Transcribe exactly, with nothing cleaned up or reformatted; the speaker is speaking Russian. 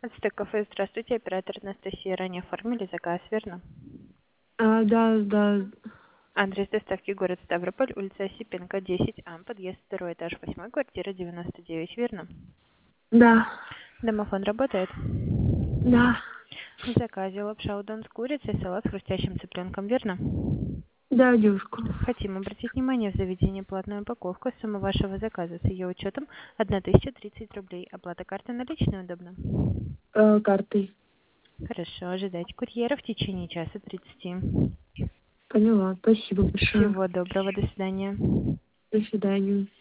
Ацтек кафе, здравствуйте, оператор Анастасия. Ранее оформили заказ, верно? А, да, да, Адрес доставки город Ставрополь, улица Осипенко, десять А, подъезд, второй этаж, восьмой, квартира девяносто девять, верно? да, Домофон работает? да, В заказе лапша удон с курицей, салат с хрустящим цыпленком, верно? да, девушка. Хотим обратить внимание в заведении платную упаковку. Сумма вашего заказа с ее учетом тысяча тридцать рублей. Оплата карты наличной удобно? Э, картой. Хорошо, ожидайте курьера в течение часа тридцати. Поняла. Спасибо большое. Всего доброго, до свидания. До свидания.